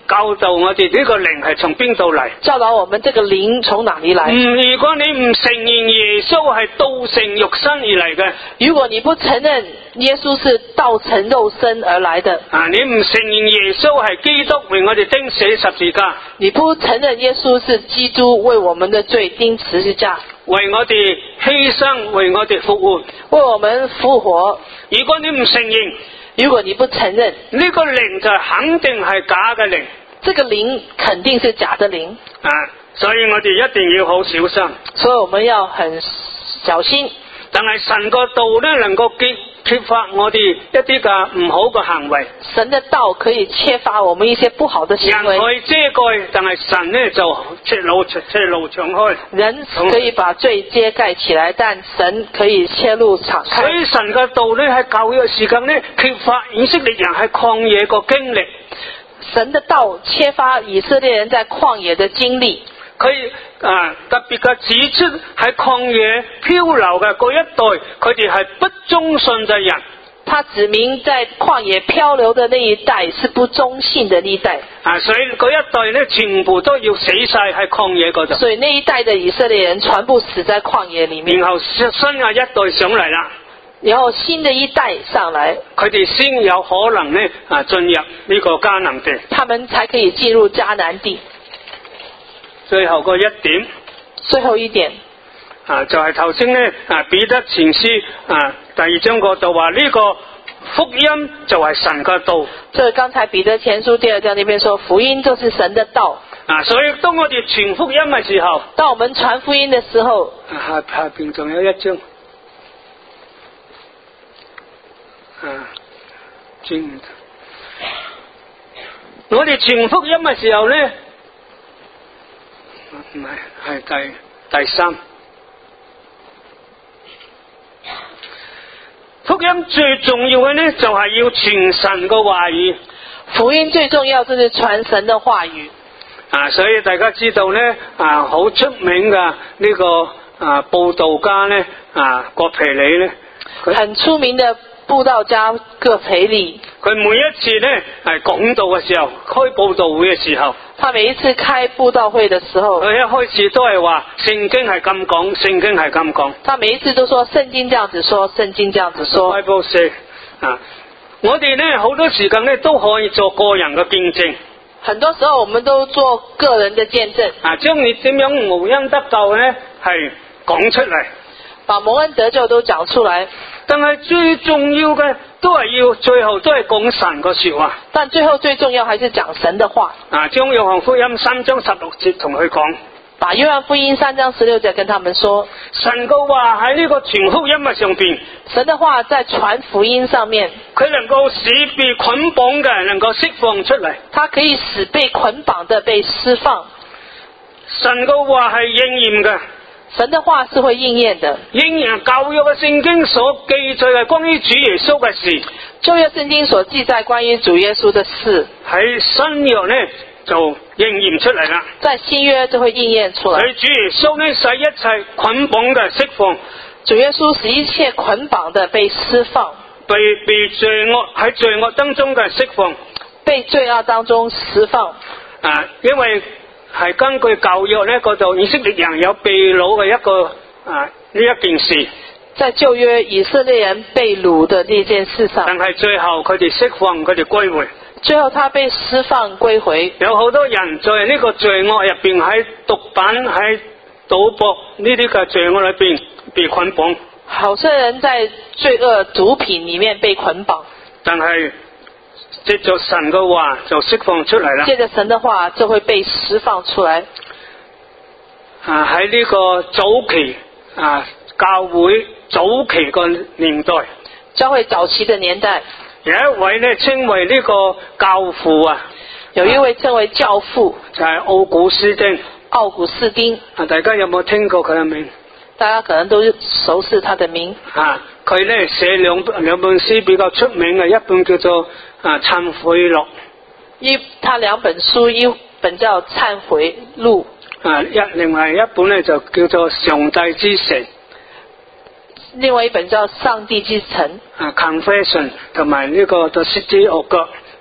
教導我哋呢個靈係從邊度嚟。
教導我們這個靈從哪裡來。
嗯，如果你唔承認耶穌係道成肉身而嚟嘅，
如果你不承認耶穌是道成肉身而來的，
啊，你唔承認耶穌係基督為我哋釘死十字架，
你不承認耶穌是基督為我們的罪釘十字架，
為我哋犧牲，為我哋復活，
為我們復活。
如果你唔承認，
如果你不承認，
呢個靈就肯定係假嘅靈，
這個靈肯定是假的靈
啊，所以我哋一定要好小心。
所以我們要很小心。
但係神個道咧，能夠揭揭發我哋一啲嘅唔好嘅行為。
神的道可以揭發我們一些不好的行為。
人可以遮蓋，但係神咧就赤露赤露敞開。
人可以把罪遮蓋起來，但神可以揭露敞開。
所以神嘅道咧喺舊約時間咧揭發以色列人喺曠野個經歷。
神的道揭發以色列人在曠野的經歷。
佢啊特別嘅指出喺曠野漂流嘅嗰一代，佢哋係不忠信嘅人。
他指明在曠野漂流的那一代是不忠信的一代。
啊，所以嗰一代咧全部都要死晒喺曠野嗰度。
所以那一代的以色列人全部死在曠野裏面。
然後新嘅一代上嚟啦。
然後新的一代上來，
佢哋先有可能咧啊進入呢個迦南地。
他們才可以進入迦南地。
最後個一點，
最後一點
啊，就係頭先咧啊彼得前書啊第二章嗰度話呢個福音就係神嘅道。
這剛才彼得前書第二章那邊說福音就是神的道。
啊，所以當我哋傳福音嘅時候，
當我們傳福音的時候，
下下邊仲有一章，啊，轉我哋傳福音嘅時候咧。唔係，係第第三。福音最重要嘅呢，就係、是、要傳神嘅話語。
福音最重要就是傳神的話語。
啊，所以大家知道呢，啊，好出名嘅呢、這個啊佈道家呢，啊葛培理呢，
很出名的佈道家葛培理。佢
每一次呢係講道嘅時候，開佈道會嘅時候，
他每一次開佈道會的時候，
佢一開始都係話聖經係咁講，聖經係咁講。
他每一次都說聖經這樣子說，聖經這樣子說。
Bible say 啊，我哋呢好多時間呢都可以做個人嘅見證。
很多時候我們都做個人的見證。啊，
將你點樣蒙恩得救呢係講出嚟，
把蒙恩得救都講出來。
但係最重要嘅都係要最後都係講神個說話。
但最後最重要還是講神的話。
啊，將約翰福音三章十六節同佢講。
把約翰福音三章十六節跟他們說。
神個話喺呢個傳福音嘅上邊。
神的話在傳福音上面。
佢能夠使被捆綁嘅能夠釋放出嚟。
它可以使被捆綁的被釋放。
神個話係應驗嘅。
神的話是會應驗的。
應驗舊約嘅聖經所記載嘅關於主耶穌嘅事。
舊約聖經所記載關於主耶穌的事。
喺新約呢就應驗出嚟啦。
在新約就會應驗出來。
喺主耶穌呢使一切捆綁嘅釋放。
主耶穌使一切捆綁的被釋放。
被被罪惡喺罪惡當中嘅釋放。
被罪惡當中釋放。
啊，因為係根據舊約呢嗰度以色列人有被擄嘅一個啊呢一件事。
在舊約以色列人被擄的呢件事上。
但係最後佢哋釋放，佢哋歸回。
最後他被釋放歸回。
有好多人在呢個罪惡入邊，喺毒品、喺賭博呢啲嘅罪惡裏邊被捆綁。
好些人在罪惡毒品裏面被捆綁。但係
借着神嘅話就釋放出嚟啦。
借着神嘅話就會被釋放出來。
啊，喺呢個早期啊，教會早期個年代，
教會早期嘅年代，
有一位呢稱為呢個教父啊，
有一位稱為教父，
就係奧古斯丁。
奧古斯丁
啊，大家有冇聽過佢嘅名？
大家可能都熟悉他的名。
啊，佢呢寫兩兩本書比較出名嘅，一本叫做啊懺悔錄，
一他兩本書，一本叫懺悔錄，
啊一另外一本呢就叫做上帝之城，
另外一本叫上帝之城，
啊 Confession 同埋呢個 The City of God，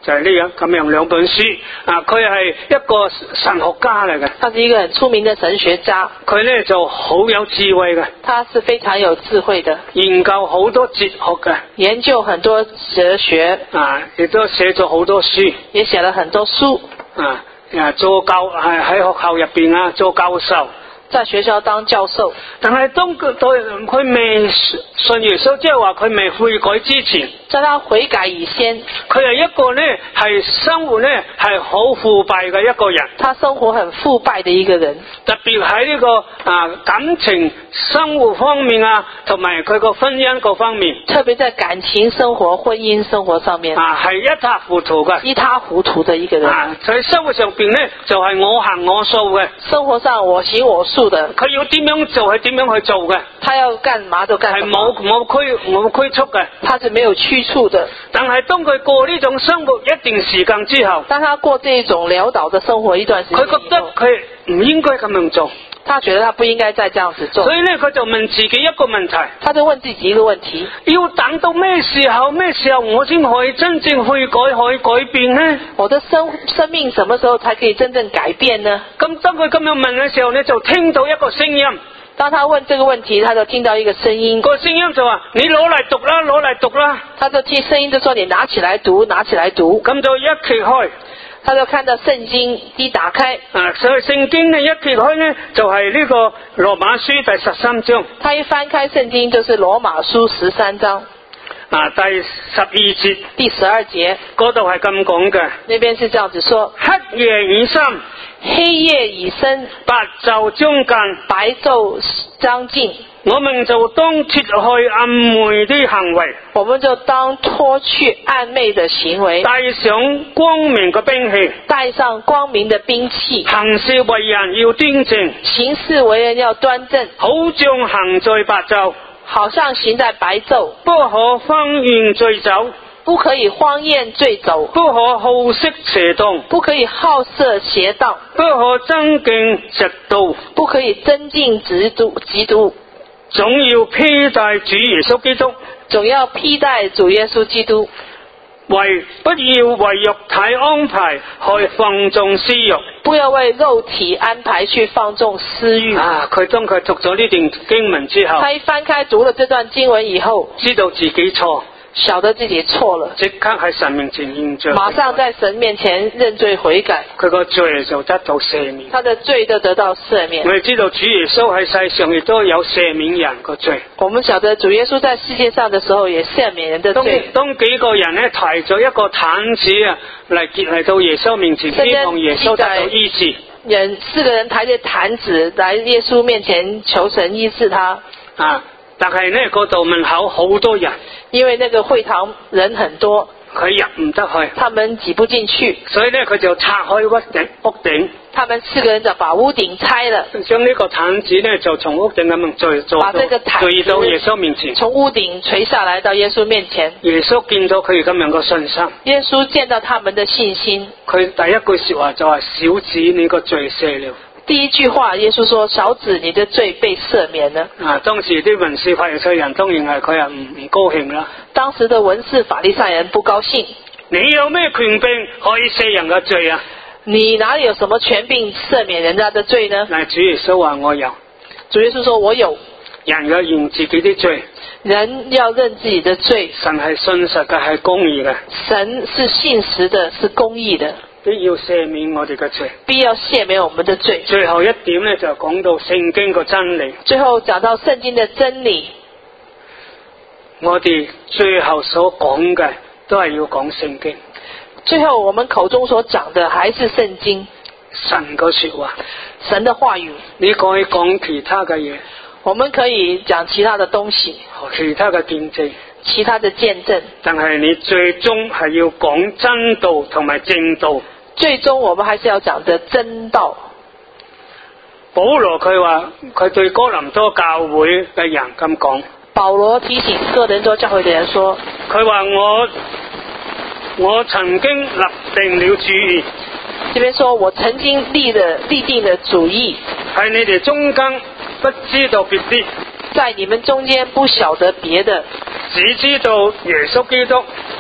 就係呢樣咁樣兩本書啊！佢係一個神學家嚟嘅，
他是一個很出名的神學家，
佢咧就好有智慧嘅，
他是非常有智慧的，
研究好多哲學嘅，
研究很多哲學
啊，亦都寫咗好多書，
也寫了很多書
啊，啊做教係喺學校入邊啊做教授。
在學校當教授，
但係當佢對佢未信耶穌，即係話佢未悔改之前，
在他悔改以先，
佢係一個咧係生活咧係好腐敗嘅一個人。
他生活很腐敗的一個人，
特別喺呢個啊感情生活方面啊，同埋佢個婚姻嗰方面，
特別在感情生活、婚姻生活上面
啊係一塌糊塗嘅，
一塌糊塗的一個人。
啊喺生活上邊咧就係、是、我行我素嘅，
生活上我行我素的，
佢要點樣做係點樣去做嘅，
他要幹嘛就幹什麼，
係冇冇拘冇拘束嘅，
他是沒有拘束的。
但係當佢過呢種生活一段時間之後，
當他過這種潦倒的生活一段時間，
佢覺得佢唔應該咁樣做，
他覺得他不應該再這樣子做，
所以咧佢就問自己一個問題，
他就問自己一個問題：
要等到咩時候咩時候我先可以真正去改可以改變呢？
我的生生命什麼時候才可以真正改變呢？
咁當佢咁樣問嘅時候咧，就聽到一個聲音。
當他問這個問題，他就聽到一個聲音，
個聲音就話：你攞嚟讀啦，攞嚟讀啦。
他就聽聲音就說：你拿起來讀，拿起來讀。
咁就一揭開，
他就看到聖經一打開，
啊，所以聖經呢一揭開呢，就係、是、呢個羅馬書第十三章。
他一翻開聖經就是羅馬書十三章，
啊，第十二節，
第十二節
嗰度係咁講嘅。
那邊是這樣子說：
黑夜已深，
黑夜已深，
白晝將近，
白晝將近，
我們就當脫去暗昧的行為，
我們就當脫去暗昧的行為，
帶上光明嘅兵器，
帶上光明的兵器，
行事為人要端正，
行事為人要端正，
好像行在白晝，
好像行在白晝，
不可荒宴醉酒，
不可以荒宴醉酒，
不可好色邪蕩，
不可以好色邪蕩，
不可爭競嫉妒，
不可以增進嫉妒嫉妒，
總要披戴主耶穌基督，
總要披戴主耶穌基督，
為不要為肉體安排去放縱私欲，
不要為肉體安排去放縱私欲。
啊！佢當佢讀咗呢段經文之後，
他一翻開讀了這段經文以後，
知道自己錯，
曉得自己錯了，
即刻喺神面前認罪，
馬上在神面前認罪悔改，
佢個罪就得到赦免。
他的罪就得到赦免。
我哋知道主耶穌喺世上亦都有赦免人個罪。
我們曉得主耶穌在世界上的時候也赦免人的
當
罪。
當幾個人咧提咗一個毯子啊嚟結嚟到耶穌面前，希望耶穌得到醫治。
人四個人抬着毯子來耶穌面前求神醫治他。
啊！但係呢嗰度門口好多人，
因為那個會堂人很多，
佢入唔得去，
他們擠不進去，
所以呢佢就拆開屋頂屋頂。
他們四個人就把屋頂拆了，
將呢個毯子呢就從屋頂咁樣墜墜到墜到耶穌面前，
從屋頂垂下來到耶穌面前。
耶穌見到佢哋咁樣嘅信心，
耶穌見到他們的信心，
佢第一句說話就係：小子，你個罪赦了。
第一句話，耶穌說：小子，你的罪被赦免了。
啊，當時啲文士法利賽人當然係佢係唔唔高興啦。
當時的文士法利賽人不高興。
你有咩權柄可以赦人嘅罪啊？
你哪裏有什麼權柄赦免人家的罪呢？
但主耶穌話我有。
主耶穌說我有。
人要認自己啲罪，
人要認自己的罪。
神係信實嘅，係公義嘅。
神是信實的，是公義的。
必要赦免我哋嘅罪，
必要赦免我們的罪。
最後一點呢，就講到聖經個真理。
最後講到聖經的真理，
我哋最後所講嘅都係要講聖經。
最後我們口中所講的還是聖經，
神個說話，
神的話語。
你可以講其他嘅嘢，
我們可以講其他的東西，
其他嘅見證，
其他的見證，
但係你最終係要講真道同埋正道。
最終我們還是要講的真道。
保羅佢話佢對哥林多教會嘅人咁講。
保羅提醒哥林多教會的人說，
佢話我我曾經立定了主意。
這邊說我曾經立了立定了主意，
喺你哋中間不知道別的，
在你們中間不曉得別的，
只知道耶穌基督，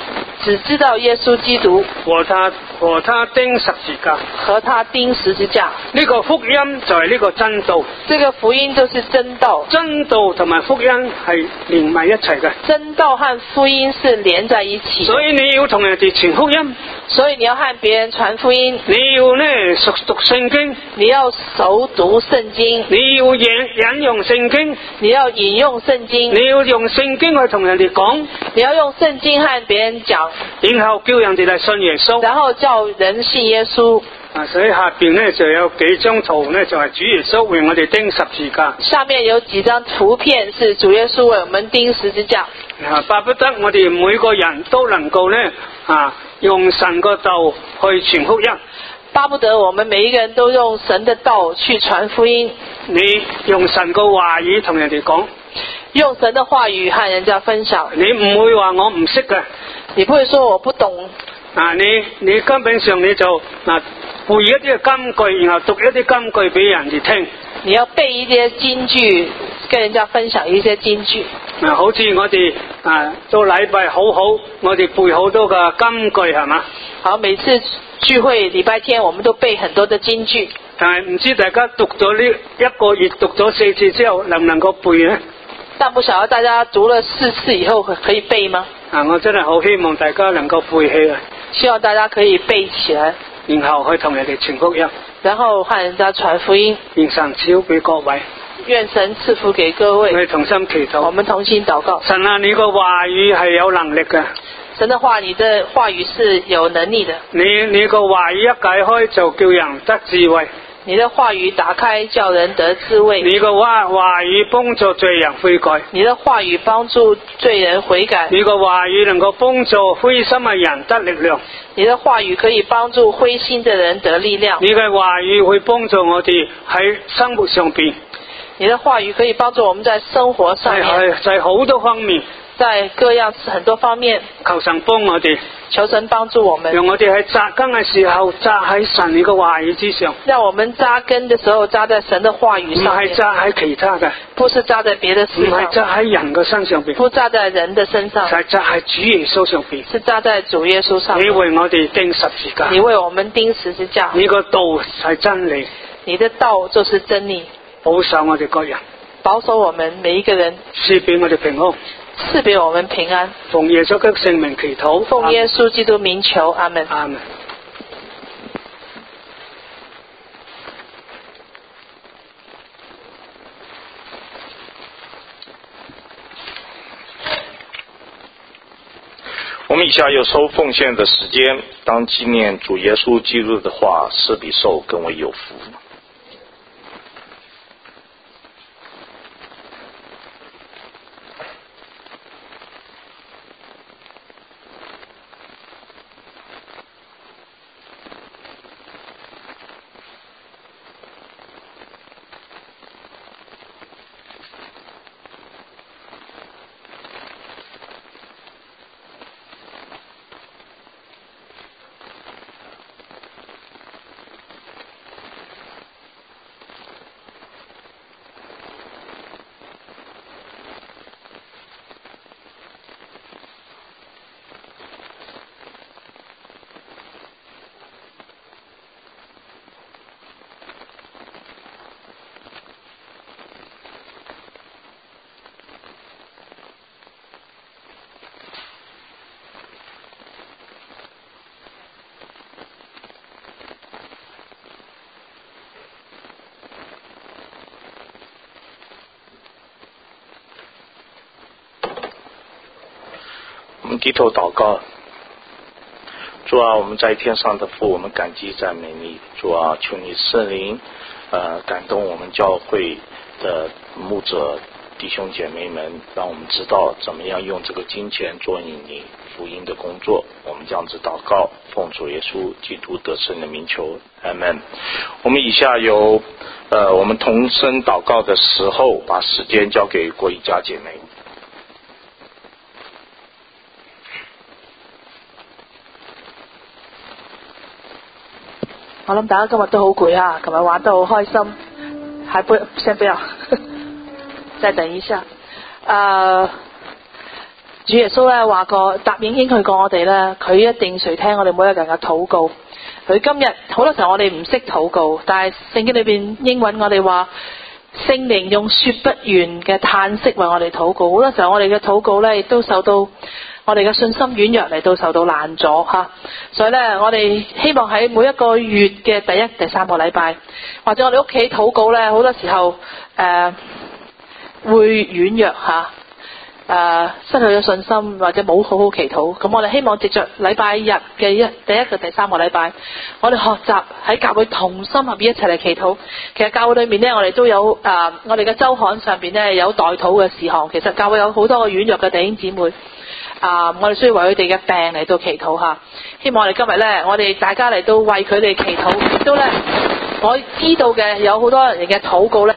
只知道耶穌基督
和他和他釘十字架。
和他釘十字架。
呢個福音就係呢個真道。
這個福音就是真道。
真道同埋福音係連埋一齊嘅。
真道和福音是連在一起。
所以你要同人哋傳福音。
所以你要和別人傳福音。
你要呢熟讀聖經。
你要熟讀聖經。
你要引引用聖經。
你要引用聖經。
你要用聖經去同人哋講。
你要用聖經和別人講。
然後叫人哋嚟信耶穌。
然後叫人信耶穌。
啊，所以下邊呢就有幾張圖呢，就係、是、主耶穌為我哋釘十字架。
下面有幾張圖片是主耶穌為我們釘十字架。
啊，巴不得我哋每個人都能夠呢啊用神個道去傳福音。
巴不得我們每一個人都用神的道去傳福音。
你用神個話語同人哋講。
用神的話語和人家分享。
你唔會話我唔識嘅。
你不會說我不懂。
啊，你你根本上你就啊背一啲嘅金句，然後讀一啲金句俾人哋聽。
你要背一些金句，跟人家分享一些金句。
啊，好似我哋啊做禮拜好好，我哋背好多嘅金句係嘛？
好，每次聚會禮拜天，我們都背很多的金句。
但係唔知大家讀咗呢一個月讀咗四次之後，能唔能夠背呢？
但不曉得大家讀了四次以後可以背嗎？
啊，我真係好希望大家能夠背起來。
希望大家可以背起來，
然後去同人哋傳福音，
然後和人家傳福音。
願神賜俾各位，
願神賜福給各位。
我哋同心祈禱，
我們同心禱告。
神啊，你個話語係有能力嘅。
神的話，你的話語是有能力的。
你你個話語一解開就叫人得智慧。
你的話語打開叫人得智慧。
你個話話語幫助罪人悔改。
你的話語幫助罪人悔改。
你個話語能夠幫助灰心嘅人得力量。
你的話語可以幫助灰心的人得力量。
你嘅話語會幫助我哋喺生活上邊。
你的話語可以幫助我們在生活上面。
係在好多方面。
在各樣很多方面。
求神幫我哋。
求神幫助我們。
讓我哋喺扎根嘅時候扎喺神你嘅話語之上。
讓我們扎根的時候扎在神的話語上面。
唔係扎喺其他嘅。
不是扎在別的事上。
唔係扎喺人嘅身上邊。
不扎在人的身上。
係扎喺主耶穌上邊。
是扎在主耶穌上面。
你為我哋釘十字架。
你為我們釘十字架。
你個道係真理。
你的道就是真理。
保守我哋各人。
保守我們每一個人。
賜俾我哋平安。
賜俾我們平安。
奉耶穌嘅聖名祈禱。
奉耶穌基督名求，阿門。
阿門。
我们以下有收奉献的时间，当纪念主耶稣基督的话，施比受更为有福。我们低头祷告。主啊，我们在天上的父，我们感激赞美你。主啊，求你圣灵呃感动我们教会的牧者弟兄姐妹们，让我们知道怎么样用这个金钱做你福音的工作。我们这样子祷告，奉主耶稣基督得胜的名求，阿们。我们以下有呃我们同声祷告的时候，把时间交给郭一家姐妹。
我諗大家今日都好攰啊，琴日玩得好開心，還不先不要，再等一下。呃， 主耶穌咧話過答應應許過我哋咧，佢一定垂聽我哋每一個人嘅禱告。佢今日好多時候我哋唔識禱告，但係聖經裏邊應允我哋話，聖靈用說不完嘅嘆息為我哋禱告。好多時候我哋嘅禱告咧亦都受到我哋嘅信心軟弱嚟到受到攔阻吓，所以咧我哋希望喺每一個月嘅第一、第三個禮拜，或者我哋屋企禱告咧，好多時候誒、呃、會軟弱吓。誒、呃，失去咗信心或者冇好好祈禱，咁我哋希望藉着禮拜日嘅一第一個第三個禮拜，我哋學習喺教會同心合意一齊嚟祈禱。其實教會裏面呢，我哋都有誒、呃，我哋嘅周刊上邊呢，有代禱嘅事項。其實教會有好多個軟弱嘅弟兄姊妹，啊、呃，我哋需要為佢哋嘅病嚟到祈禱吓。希望我哋今日呢，我哋大家嚟到為佢哋祈禱，亦都呢，我知道嘅有好多人嘅禱告呢。